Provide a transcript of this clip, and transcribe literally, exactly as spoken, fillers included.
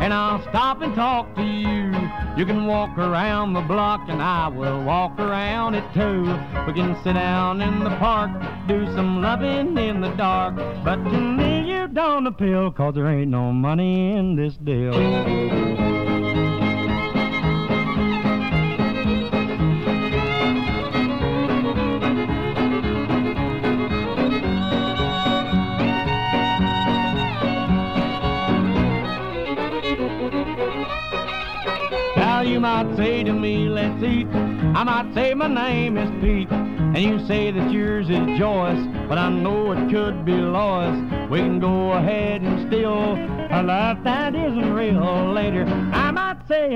and I'll stop and talk to you. You can walk around the block and I will walk around it too. We can sit down in the park, do some loving in the dark, but to me you don't appeal, 'cause there ain't no money in this deal. Now you might say to me, let's eat. I might say my name is Pete, and you say that yours is Joyce, but I know it could be Lois. We can go ahead and steal a life that isn't real later. I might say